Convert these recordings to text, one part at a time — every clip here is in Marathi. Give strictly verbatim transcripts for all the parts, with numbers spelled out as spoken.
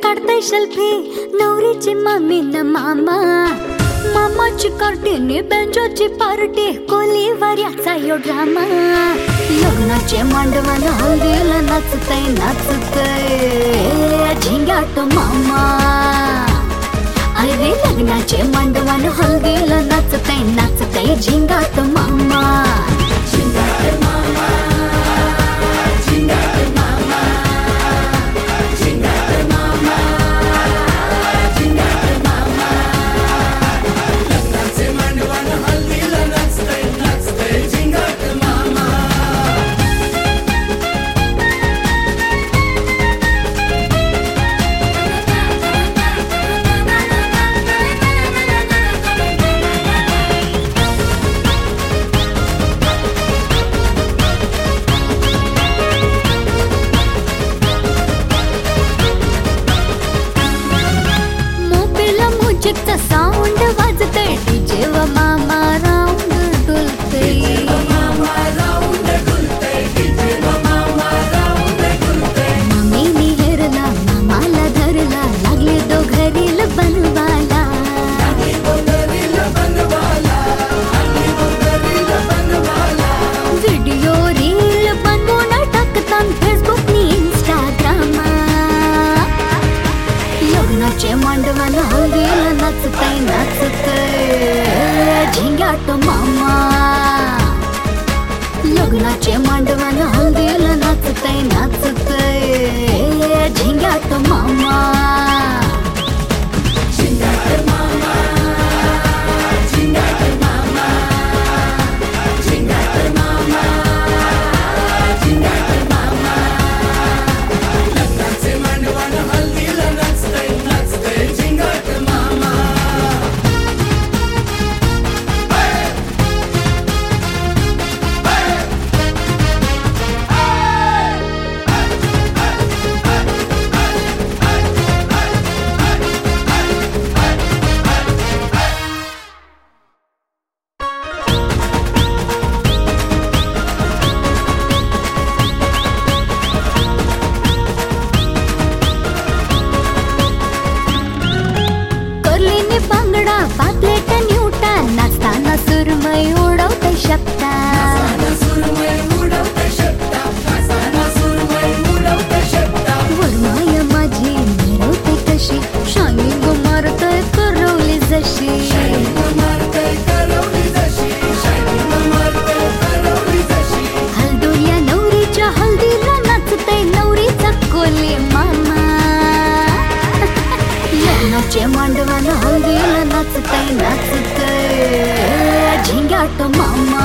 काढताय सेल्फी नवरीची मम्मी न मामा मामाची कार्टीने बेंजोची पार्टी कोलीवर याचा यो ड्रामा लग्नाचे मांडवान हल्दीला नाचतय नाचतय झिंगाट मामा अरे लग्नाचे मांडवान हल्दीला नाचतय नाचतय झिंगाट मामा झिंगाट मामा झिंगाट मामा झिंगाट मामा झिंगाट मामा लग्नाचे मांडवान हल्दीला नाचतय नाचतय झिंगाट मामा म्युझिकचा साऊंड वाजतय डीजे व मामा राऊंड डुलतय मामा राऊंड डुलतय डीजे व मामा राऊंड डुलतय मम्मीनी हेरला मामाला धरला लागले दोघरील बनवाला लागले दोघरील बनवाला लागले दोघरील बनवाला व्हिडिओ रील बनवून टाकतात फेसबुक नी इंस्टाग्राम लग्नाचे मांडवान हल्दीला नाचतय नाचतय झिंगाट मामा लग्नाचे मांडवान हल्दीला नाचतय नाचतय झिंगाट मामा झिंगाट मामा झिंगाट मामा झिंगाट मामा झिंगाट मामा लग्नाचे मांडवान हल्दीला नाचतय नाचतय झिंगाट मामा पापलेट न्यूटा नाचताना सुरमई उडवते शकता वरमाया माझी मिरवते कशी शाईन मारतय करवली जशी हल्दोल्या नवरीच्या हल्दीला नाचतय नवरीचा कोली मामा लग्नाचे मांडवान हल्दीला नाचतय नाचतय झिंगाट मामा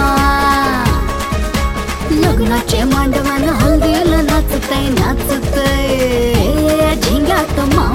लग्नाचे मांडवान हल्दीला नाचतय नाचतय झिंगाट मामा